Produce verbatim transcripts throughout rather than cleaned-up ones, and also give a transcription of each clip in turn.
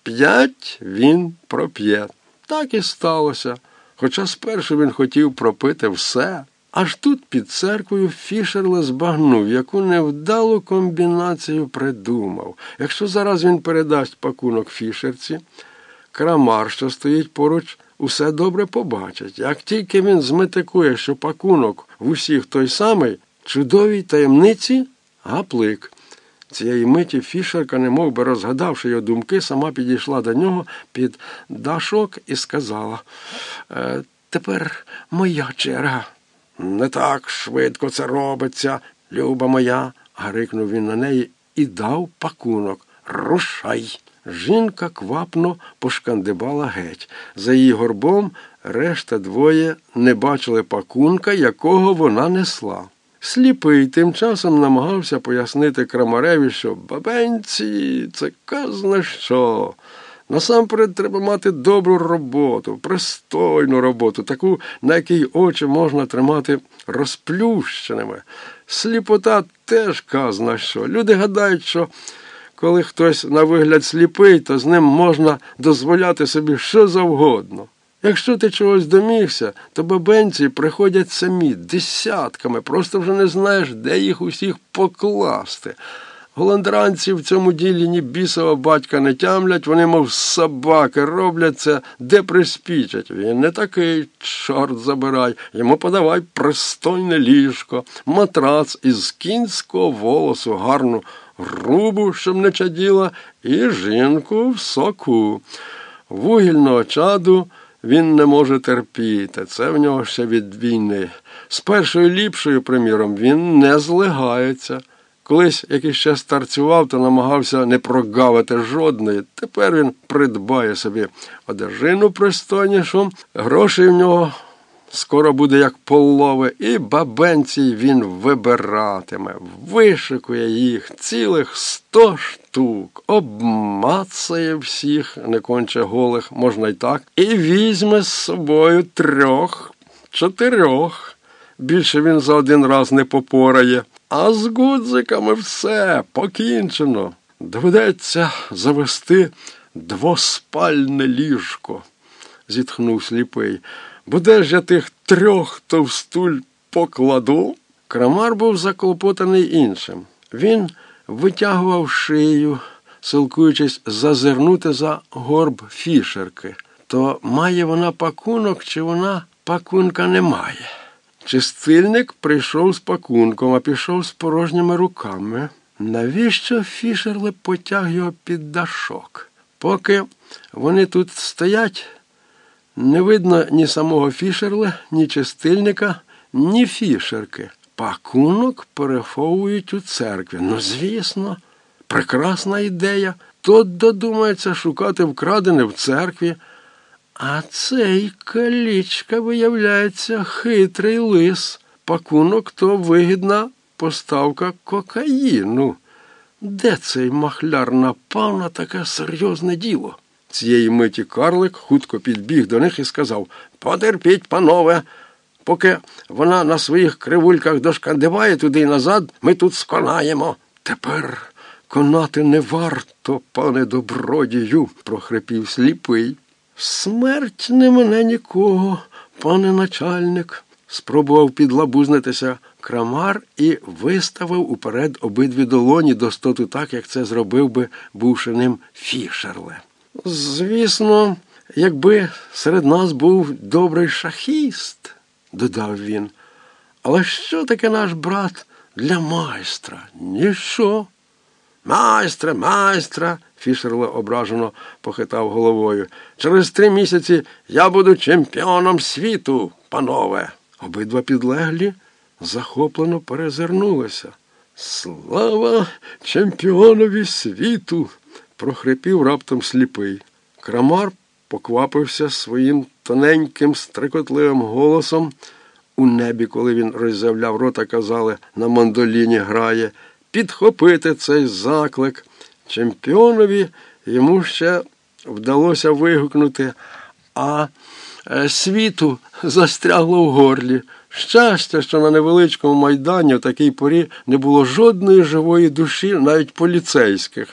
П'ять він проп'є. Так і сталося. Хоча спершу він хотів пропити все. Аж тут під церквою Фішерле збагнув, яку невдалу комбінацію придумав. Якщо зараз він передасть пакунок Фішерці, Крамар, що стоїть поруч, усе добре побачить. Як тільки він зметикує, що пакунок в усіх той самий, чудовій таємниці гаплик. Цієї миті Фішерка, немов би розгадавши його думки, сама підійшла до нього під дашок і сказала: е, «Тепер моя черга». «Не так швидко це робиться, люба моя», – гарикнув він на неї і дав пакунок. «Рушай!» Жінка квапно пошкандибала геть. За її горбом решта двоє не бачили пакунка, якого вона несла. Сліпий тим часом намагався пояснити Крамареві, що бабенці – це казна що. Насамперед треба мати добру роботу, пристойну роботу, таку, на якій очі можна тримати розплющеними. Сліпота теж казна що. Люди гадають, що коли хтось на вигляд сліпий, то з ним можна дозволяти собі що завгодно. Якщо ти чогось домігся, то бабенці приходять самі, десятками, просто вже не знаєш, де їх усіх покласти. Голландранці в цьому ділі ні бісова батька не тямлять, вони, мов собаки, роблять це, де приспічать. Він не такий, чорт забирай, йому подавай пристойне ліжко, матрац із кінського волосу, гарну грубу, щоб не чаділа, і жінку в соку. Вугільного чаду він не може терпіти, це в нього ще від війни. З першою ліпшою, приміром, він не злигається. Колись, як іще старцював, то намагався не прогавити жодної. Тепер він придбає собі одежину пристойнішу, грошей в нього скоро буде як полови, і бабенці він вибиратиме, вишикує їх цілих сто штук, обмацає всіх, не конче голих, можна й так, і візьме з собою трьох, чотирьох. Більше він за один раз не попорає. А з гудзиками все, покінчено. Доведеться завести двоспальне ліжко, зітхнув сліпий. Бо де ж я тих трьох товстуль покладу? Крамар був заклопотаний іншим. Він витягував шию, силкуючись зазирнути за горб Фішерки. То має вона пакунок, чи вона пакунка не має? Чистильник прийшов з пакунком, а пішов з порожніми руками. Навіщо Фішерле потяг його під дашок? Поки вони тут стоять, не видно ні самого Фішерле, ні чистильника, ні Фішерки. Пакунок переховують у церкві. Ну, звісно, прекрасна ідея. Тот додумається шукати вкрадене в церкві. А цей калічка, виявляється, хитрий лис. Пакунок – то вигідна поставка кокаїну. Де цей махляр напав на таке серйозне діло? Цієї миті карлик хутко підбіг до них і сказав: «Потерпіть, панове, поки вона на своїх кривульках дошкандиває туди й назад, ми тут сконаємо». «Тепер конати не варто, пане добродію», – прохрипів сліпий. «Смерть не мене нікого, пане начальник», – спробував підлабузнитися Крамар і виставив уперед обидві долоні достоту так, як це зробив би бувши ним Фішерле. «Звісно, якби серед нас був добрий шахіст», – додав він. «Але що таке наш брат для майстра? Ніщо». «Майстре, майстре!» – Фішерле ображено похитав головою. «Через три місяці я буду чемпіоном світу, панове!» Обидва підлеглі захоплено перезирнулися. «Слава чемпіонові світу!» – прохрипів раптом сліпий. Крамар поквапився своїм тоненьким, стрикотливим голосом. У небі, коли він роззявляв рота, казали, на мандоліні грає, підхопити цей заклик. Чемпіонові йому ще вдалося вигукнути, а світу застрягло в горлі. Щастя, що на невеличкому майдані в такій порі не було жодної живої душі, навіть поліцейських.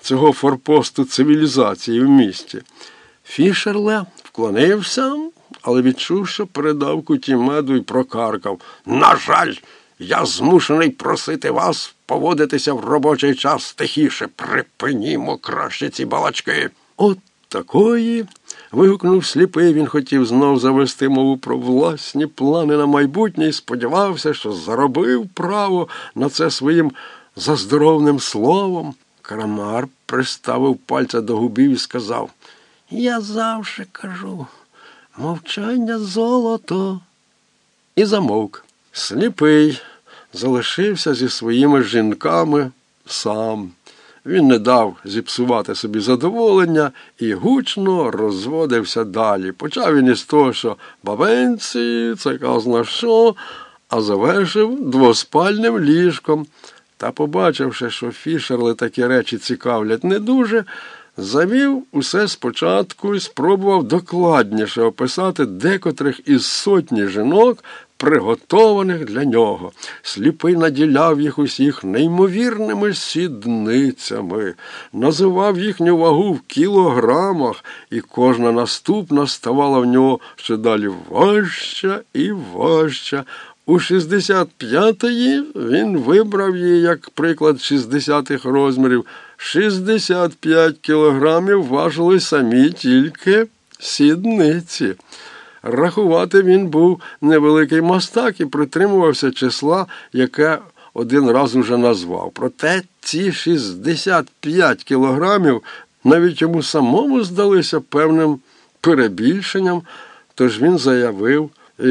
цього форпосту цивілізації в місті. Фішерле вклонився, але відчув, що передав куті меду і прокаркав: «На жаль, я змушений просити вас поводитися в робочий час тихіше. Припинімо краще ці балачки». «От такої!» – вигукнув сліпий. Він хотів знов завести мову про власні плани на майбутнє і сподівався, що заробив право на це своїм заздоровним словом. Крамар приставив пальця до губів і сказав: «Я завжди кажу, мовчання – золото». І замовк. Сліпий залишився зі своїми жінками сам. Він не дав зіпсувати собі задоволення і гучно розводився далі. Почав він із того, що бабенці – це казна що, а завершив двоспальним ліжком. Та, побачивши, що Фішерли такі речі цікавлять не дуже, завів усе спочатку і спробував докладніше описати декотрих із сотні жінок, приготованих для нього. Сліпий наділяв їх усіх неймовірними сідницями, називав їхню вагу в кілограмах, і кожна наступна ставала в нього ще далі важча і важча. У шістдесят п'ятої він вибрав її як приклад шістдесятих розмірів. шістдесят п'ять кілограмів важили самі тільки сідниці. Рахувати він був невеликий мастак і притримувався числа, яке один раз уже назвав. Проте ці шістдесят п'ять кілограмів навіть йому самому здалися певним перебільшенням, тож він заявив: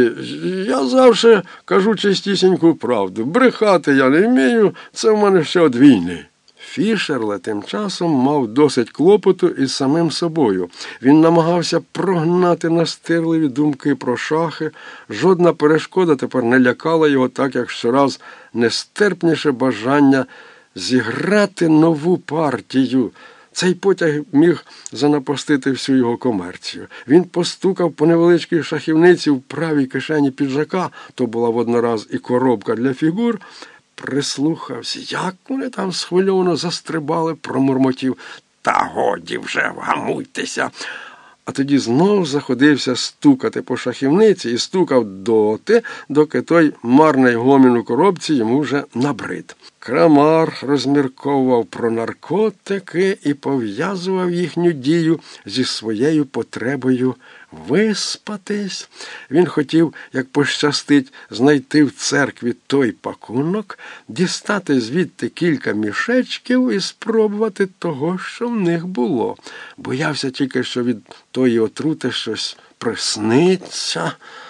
«Я завжди кажу чистісіньку правду. Брехати я не вмію, це в мене ще від війни». Фішерле тим часом мав досить клопоту із самим собою. Він намагався прогнати настирливі думки про шахи. Жодна перешкода тепер не лякала його, так як щораз нестерпніше бажання зіграти нову партію. Цей потяг міг занапастити всю його комерцію. Він постукав по невеличкій шахівниці в правій кишені піджака, то була воднораз і коробка для фігур, прислухався, як вони там схвильовано застрибали, промурмотів: «Та годі вже, вгамуйтеся!» А тоді знов заходився стукати по шахівниці і стукав доти, доки той марний гомін у коробці йому вже набрид. Крамар розмірковував про наркотики і пов'язував їхню дію зі своєю потребою виспатись. Він хотів, як пощастить, знайти в церкві той пакунок, дістати звідти кілька мішечків і спробувати того, що в них було. Боявся тільки, що від тої отрути щось присниться,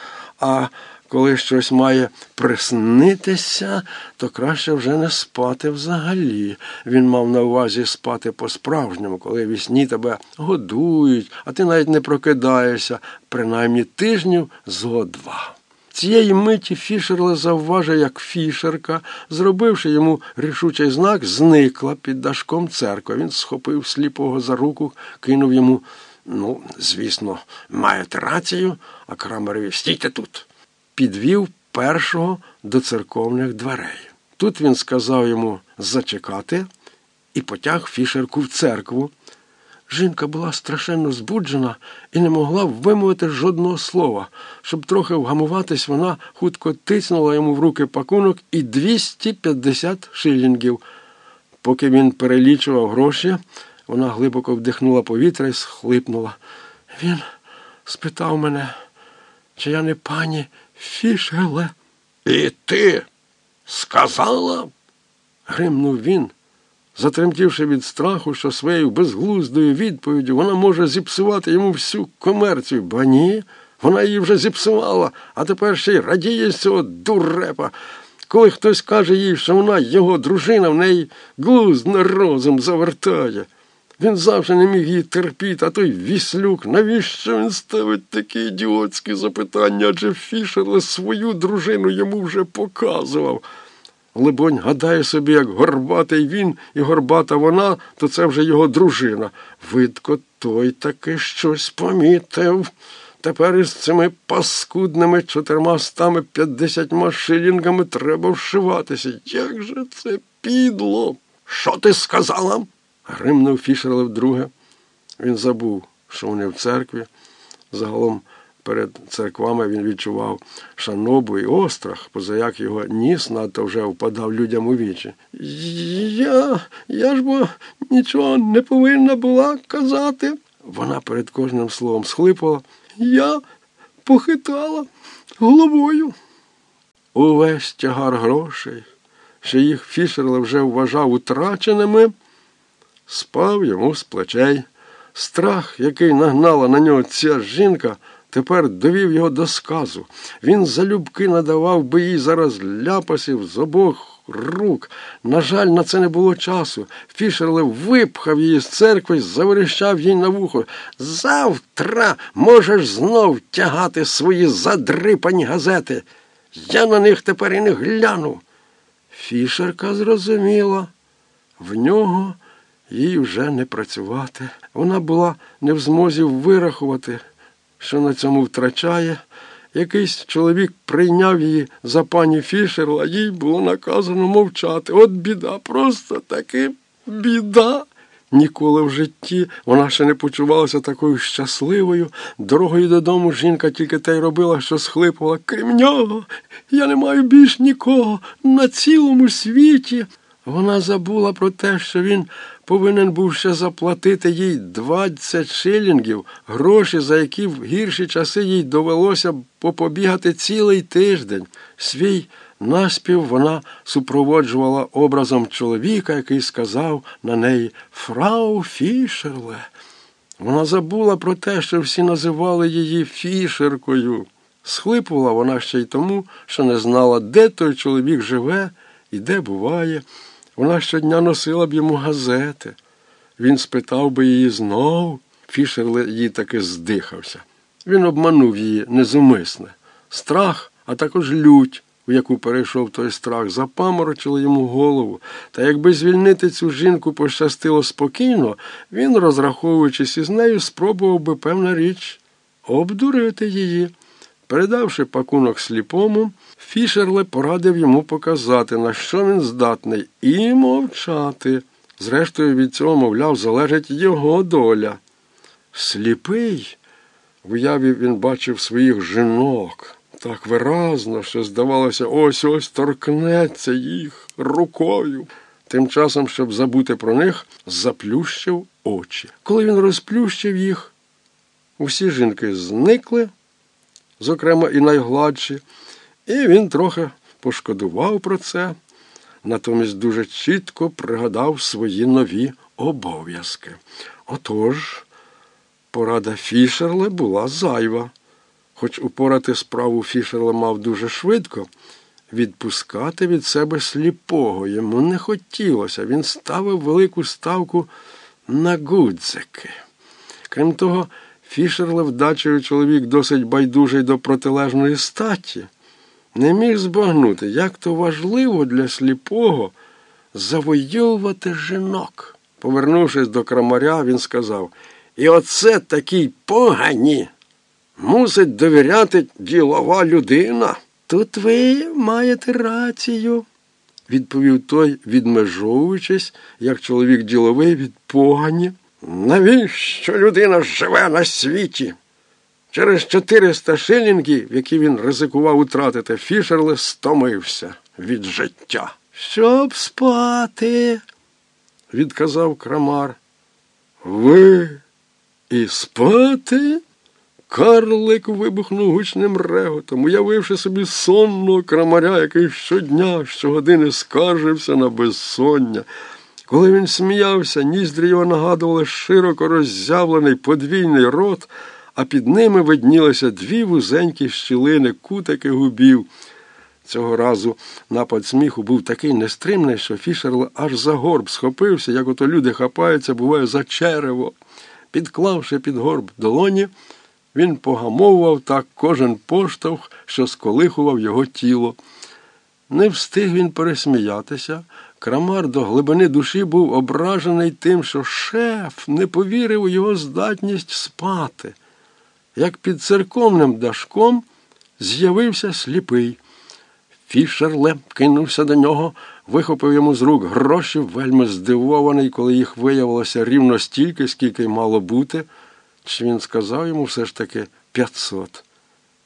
а коли щось має приснитися, то краще вже не спати взагалі. Він мав на увазі спати по-справжньому, коли вісні тебе годують, а ти навіть не прокидаєшся, принаймні тижнів зо два. Цієї миті Фішерле завважив, як фішерка, зробивши йому рішучий знак, зникла під дашком церкви. Він схопив сліпого за руку, кинув йому: «Ну, звісно, маєте рацію», а Крамарові: «Стійте тут». Підвів першого до церковних дверей. Тут він сказав йому зачекати і потяг Фішерку в церкву. Жінка була страшенно збуджена і не могла вимовити жодного слова. Щоб трохи вгамуватись, вона хутко тиснула йому в руки пакунок і двісті п'ятдесят шилінгів. Поки він перелічував гроші, вона глибоко вдихнула повітря і схлипнула. «Він спитав мене, чи я не пані Фішерле». «І ти сказала?» – гримнув він, затремтівши від страху, що своєю безглуздою відповіддю вона може зіпсувати йому всю комерцію. Ба ні, вона її вже зіпсувала, а тепер ще й радіє з цього дурепа. Коли хтось каже їй, що вона його дружина, в неї глузд на розум завертає. Він завжди не міг її терпіти, а той віслюк, навіщо він ставить такі ідіотські запитання, адже Фішерле свою дружину йому вже показував. Либонь, гадає собі, як горбатий він і горбата вона, то це вже його дружина. Видко, той таки щось помітив. Тепер із цими паскудними чотириста п'ятдесятьма шилінгами треба вшиватися. Як же це підло!» «Що ти сказала?» Гримнув Фішерле вдруге. Він забув, що вони в церкві. Загалом перед церквами він відчував шанобу і острах, позаяк його ніс надто вже впадав людям у вічі. Я, я ж бо нічого не повинна була казати. Вона перед кожним словом схлипала. Я похитала головою. Увесь тягар грошей, що їх Фішерле вже вважав утраченими, спав йому з плечей. Страх, який нагнала на нього ця жінка, тепер довів його до сказу. Він залюбки надавав би їй зараз ляпасів з обох рук. На жаль, на це не було часу. Фішерле випхав її з церкви, заверещав їй на вухо. «Завтра можеш знов тягати свої задрипані газети. Я на них тепер і не гляну». Фішерка зрозуміла. В нього їй вже не працювати. Вона була не в змозі вирахувати, що на цьому втрачає. Якийсь чоловік прийняв її за пані Фішерле, а їй було наказано мовчати. От біда, просто таки біда. Ніколи в житті вона ще не почувалася такою щасливою. Дорогою додому жінка тільки те й робила, що схлипувала. «Крім нього, я не маю більш нікого на цілому світі». Вона забула про те, що він повинен був ще заплатити їй двадцять шилінгів, гроші, за які в гірші часи їй довелося попобігати цілий тиждень. Свій наспів вона супроводжувала образом чоловіка, який сказав на неї «Фрау Фішерле». Вона забула про те, що всі називали її Фішеркою. Схлипувала вона ще й тому, що не знала, де той чоловік живе і де буває. Вона щодня носила б йому газети. Він спитав би її знов. Фішерле їй таки здихався. Він обманув її незумисне. Страх, а також лють, у яку перейшов той страх, запаморочили йому голову. Та якби звільнити цю жінку пощастило спокійно, він, розраховуючись із нею, спробував би, певна річ, обдурити її. Передавши пакунок сліпому, Фішерле порадив йому показати, на що він здатний, і мовчати. Зрештою, від цього, мовляв, залежить його доля. Сліпий, в уяві він бачив своїх жінок так виразно, що, здавалося, ось-ось торкнеться їх рукою. Тим часом, щоб забути про них, заплющив очі. Коли він розплющив їх, усі жінки зникли, зокрема і найгладші, і він трохи пошкодував про це, натомість дуже чітко пригадав свої нові обов'язки. Отож, порада Фішерле була зайва. Хоч упорати справу Фішерле мав дуже швидко, відпускати від себе сліпого йому не хотілося. Він ставив велику ставку на гудзики. Крім того, Фішерле, вдачею чоловік досить байдужий до протилежної статі, не міг збагнути, як то важливо для сліпого завойовувати жінок. Повернувшись до крамаря, він сказав: «І оце такій погані мусить довіряти ділова людина». «Тут ви маєте рацію», – відповів той, відмежовуючись, як чоловік діловий від погані. «Навіщо людина живе на світі?» Через чотириста шилінгів, які він ризикував утратити, Фішерле стомився від життя. «Щоб спати», – відказав крамар. «Ви і спати?» Карлик вибухнув гучним реготом, уявивши собі сонного крамаря, який щодня, щогодини скаржився на безсоння. Коли він сміявся, ніздрі його нагадували широко роззявлений подвійний рот, а під ними виднілися дві вузенькі щілини, кутики губів. Цього разу напад сміху був такий нестримний, що Фішерле аж за горб схопився, як ото люди хапаються, буває, за черево. Підклавши під горб долоні, він погамовував так кожен поштовх, що сколихував його тіло. Не встиг він пересміятися. Крамар до глибини душі був ображений тим, що шеф не повірив у його здатність спати. Як під церковним дашком з'явився сліпий. Фішерле кинувся до нього, вихопив йому з рук гроші, вельми здивований, коли їх виявилося рівно стільки, скільки й мало бути. Чи він сказав йому все ж таки п'ятсот.